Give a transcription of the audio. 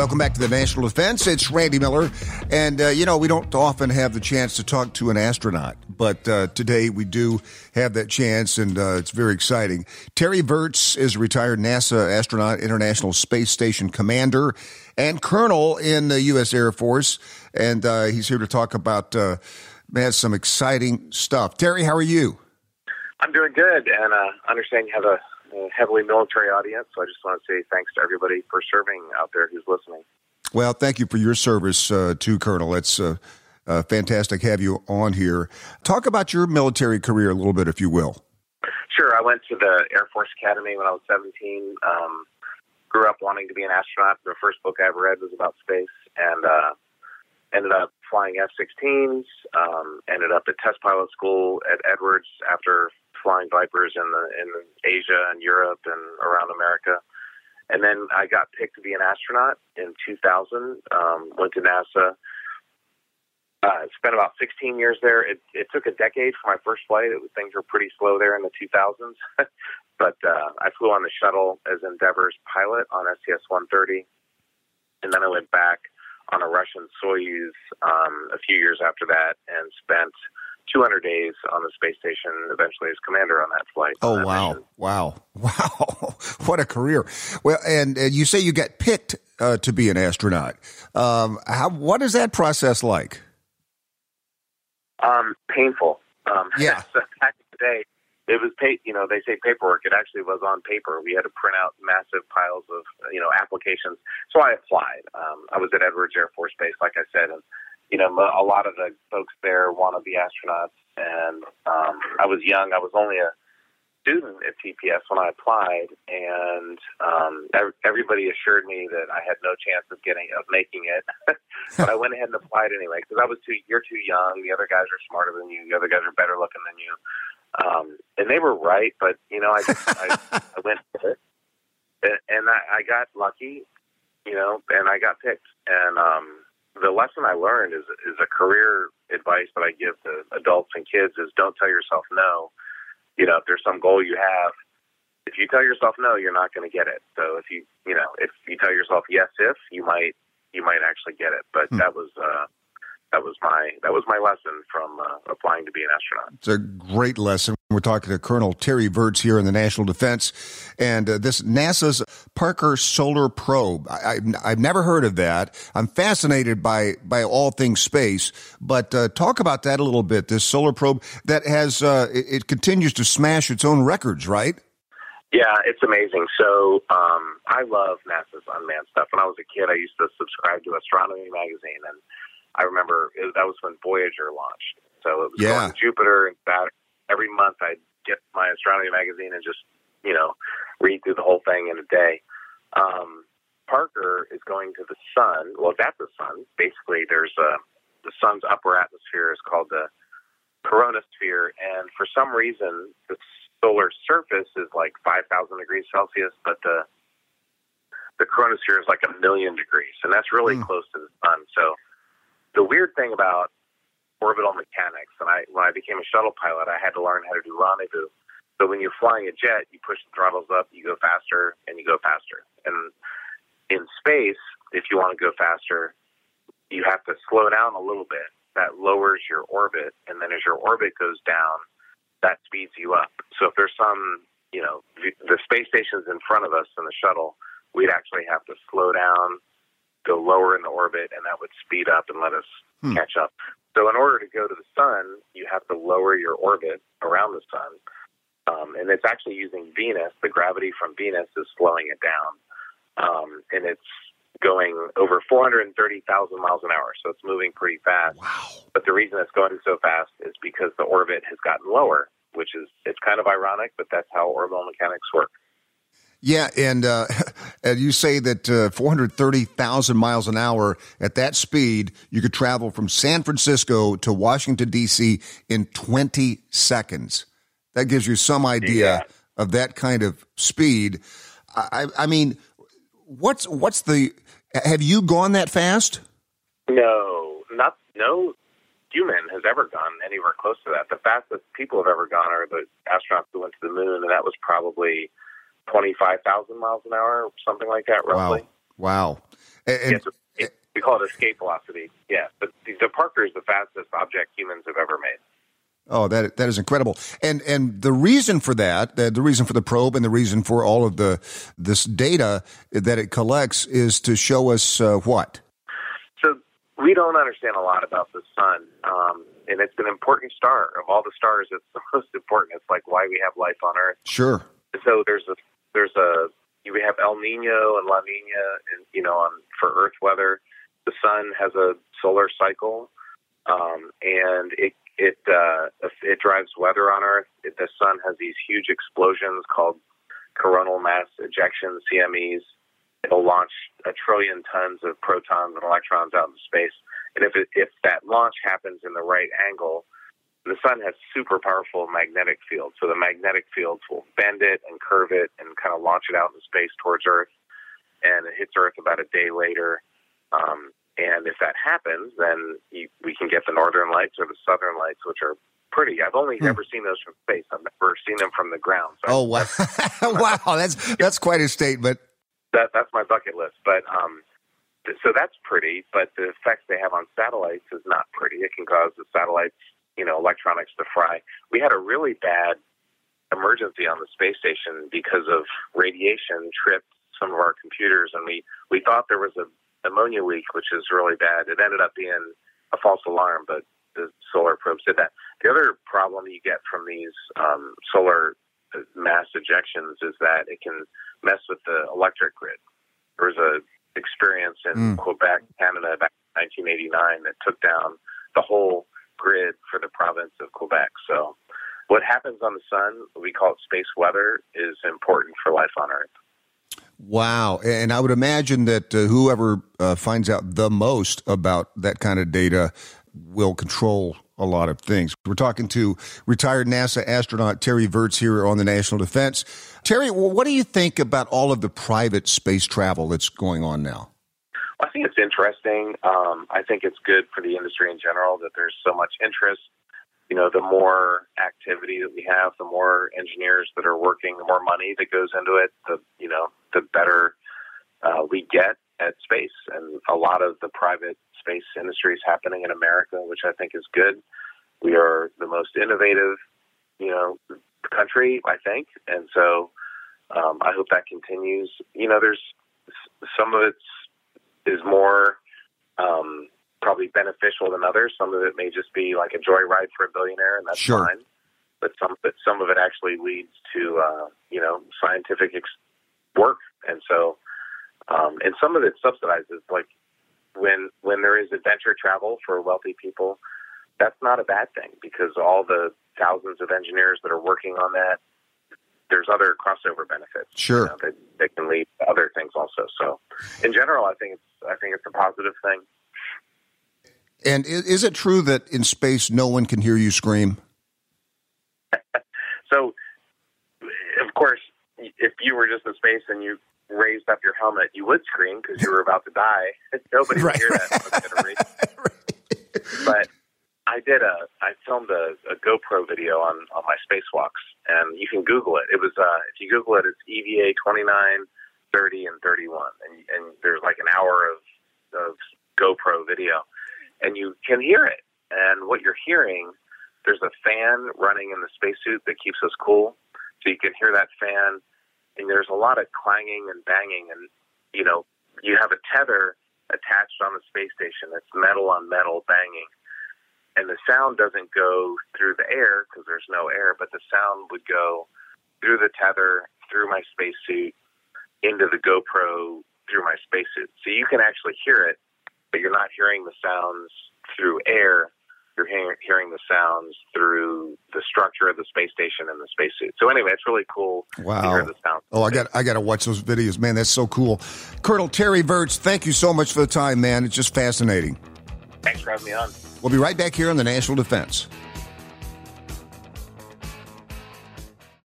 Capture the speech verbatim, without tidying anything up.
Welcome back to the National Defense. It's Randy Miller. And, uh, you know, we don't often have the chance to talk to an astronaut, but uh, today we do have that chance, and uh, it's very exciting. Terry Virts is a retired NASA astronaut, International Space Station commander, and colonel in the U S Air Force. And uh, he's here to talk about, uh, man, some exciting stuff. Terry, how are you? I'm doing good, and uh, understand you have a a heavily military audience, so I just want to say thanks to everybody for serving out there who's listening. Well, thank you for your service uh, too, Colonel. It's uh, uh, fantastic to have you on here. Talk about your military career a little bit, if you will. Sure. I went to the Air Force Academy when I was seventeen. Um, grew up wanting to be an astronaut. The first book I ever read was about space, and uh, ended up flying F sixteens, um, ended up at test pilot school at Edwards after flying Vipers in the in Asia and Europe and around America. And then I got picked to be an astronaut in two thousand, um, went to NASA, uh, spent about sixteen years there. It, it took a decade for my first flight. It was, things were pretty slow there in the two thousands. But uh, I flew on the shuttle as Endeavor's pilot on S T S one thirty. And then I went back on a Russian Soyuz um, a few years after that and spent two hundred days on the space station, eventually as commander on that flight. Oh, that wow. mission. Wow. Wow. What a career. Well, and, and you say you got picked uh, to be an astronaut. Um, how, what is that process like? Um, painful. Um, Yeah. so back in the day, it was, pay, you know, they say paperwork. It actually was on paper. We had to print out massive piles of, you know, applications. So I applied. Um, I was at Edwards Air Force Base, like I said, and you know, a lot of the folks there want to be astronauts, and um, I was young. I was only a student at T P S when I applied, and um, everybody assured me that I had no chance of getting of making it. But I went ahead and applied anyway because I was too. You're too young. The other guys are smarter than you. The other guys are better looking than you, um, and they were right. But you know, I just, I, I went for it, and I, I got lucky. You know, and I got picked, and um, the lesson I learned is is a career advice that I give to adults and kids is don't tell yourself no. You know, if there's some goal you have, if you tell yourself no, you're not going to get it. So if you, you know, if you tell yourself yes, if you might, you might actually get it. But hmm. that was, uh, that was my, that was my lesson from uh, applying to be an astronaut. It's a great lesson. We're talking to Colonel Terry Virts here in the National Defense, and uh, this NASA's Parker Solar Probe. I, I, I've never heard of that. I'm fascinated by by all things space, but uh, talk about that a little bit. This solar probe that has uh, it, it continues to smash its own records, right? Yeah, it's amazing. So um, I love NASA's unmanned stuff. When I was a kid, I used to subscribe to Astronomy magazine, and I remember it, that was when Voyager launched. So it was yeah. going to Jupiter and Saturn. Every month I'd get my Astronomy magazine and just, you know, read through the whole thing in a day. Um, Parker is going to the sun. Well, it's at the sun. Basically, there's a, the sun's upper atmosphere is called the coronosphere. And for some reason, the solar surface is like five thousand degrees Celsius, but the the chronosphere is like a million degrees. And that's really mm. close to the sun. So the weird thing about orbital mechanics, and I when I became a shuttle pilot, I had to learn how to do rendezvous. So when you're flying a jet, you push the throttles up, you go faster, and you go faster. And in space, if you want to go faster, you have to slow down a little bit. That lowers your orbit, and then as your orbit goes down, that speeds you up. So if there's some, you know, the space station's in front of us in the shuttle, we'd actually have to slow down, go lower in the orbit, and that would speed up and let us hmm. catch up. So in order to go to the sun, you have to lower your orbit around the sun. Um, and it's actually using Venus. The gravity from Venus is slowing it down. Um, and it's going over four hundred thirty thousand miles an hour. So it's moving pretty fast. Wow. But the reason it's going so fast is because the orbit has gotten lower, which is, it's kind of ironic, but that's how orbital mechanics work. Yeah, and uh, and you say that uh, four hundred thirty thousand miles an hour, at that speed, you could travel from San Francisco to Washington, D C in twenty seconds. That gives you some idea yeah. of that kind of speed. I, I mean, what's what's the – have you gone that fast? No, not no human has ever gone anywhere close to that. The fastest people have ever gone are the astronauts who went to the moon, and that was probably – twenty-five thousand miles an hour, something like that, roughly. Wow. Wow. And, yes, it, we call it escape velocity. Yeah, but the, the Parker is the fastest object humans have ever made. Oh, that that is incredible. And and the reason for that, the, the reason for the probe and the reason for all of the this data that it collects is to show us uh, what? So we don't understand a lot about the sun, um, and it's an important star. Of all the stars, it's the most important. It's like why we have life on Earth. Sure. So there's a there's a we have El Nino and La Nina, and you know, on for Earth weather. The sun has a solar cycle, um, and it It uh, it drives weather on Earth. It, the sun has these huge explosions called coronal mass ejection, C M Es. It'll launch a trillion tons of protons and electrons out into space. And if it, if that launch happens in the right angle, the sun has super powerful magnetic fields. So the magnetic fields will bend it and curve it and kind of launch it out into space towards Earth. And it hits Earth about a day later. Um, And if that happens, then you, we can get the northern lights or the southern lights, which are pretty. I've only hmm. ever seen those from space. I've never seen them from the ground. So oh, wow. Wow, that's that's quite a statement. That, that's my bucket list. But um, th- so that's pretty, but the effects they have on satellites is not pretty. It can cause the satellites, you know, electronics to fry. We had a really bad emergency on the space station because of radiation tripped some of our computers, and we, we thought there was a ammonia leak, which is really bad. It ended up being a false alarm, but the solar probes did that. The other problem you get from these um, solar mass ejections is that it can mess with the electric grid. There was a experience in mm. Quebec, Canada, back in nineteen eighty-nine that took down the whole grid for the province of Quebec. So what happens on the sun, we call it space weather, is important for life on Earth. Wow. And I would imagine that uh, whoever uh, finds out the most about that kind of data will control a lot of things. We're talking to retired NASA astronaut Terry Virts here on the National Defense. Terry, what do you think about all of the private space travel that's going on now? I think it's interesting. Um, I think it's good for the industry in general that there's so much interest. You know, the more activity that we have, the more engineers that are working, the more money that goes into it, the, you know, the better uh, we get at space. And a lot of the private space industry is happening in America, which I think is good. We are the most innovative, you know, country, I think. And so um, I hope that continues. You know, there's some of it is more um, probably beneficial than others. Some of it may just be like a joyride for a billionaire, and that's sure. fine. But some, but some of it actually leads to, uh, you know, scientific ex- work. And so, um, and some of it subsidizes, like when, when there is adventure travel for wealthy people, that's not a bad thing because all the thousands of engineers that are working on that, there's other crossover benefits. Sure. You know, that, that can lead to other things also. So in general, I think it's, I think it's a positive thing. And is it true that in space, no one can hear you scream? So, of course, if you were just in space and you raised up your helmet, you would scream because you were about to die. Nobody would right. hear that. right. But I did a, I filmed a, a GoPro video on, on my spacewalks, and you can Google it. It was, uh, if you Google it, it's E V A twenty-nine, thirty, and thirty-one, and and there's like an hour of of GoPro video, and you can hear it. And what you're hearing, there's a fan running in the spacesuit that keeps us cool, so you can hear that fan. And there's a lot of clanging and banging, and you know, you have a tether attached on the space station that's metal on metal banging. And the sound doesn't go through the air because there's no air, but the sound would go through the tether, through my spacesuit, into the GoPro, through my spacesuit. So you can actually hear it, but you're not hearing the sounds through air. You're hearing, hearing the sounds through the structure of the space station and the spacesuit. So anyway, it's really cool wow. to hear the sound. Oh, I got I got to watch those videos, man. That's so cool. Colonel Terry Virts, thank you so much for the time, man. It's just fascinating. Thanks for having me on. We'll be right back here on the National Defense.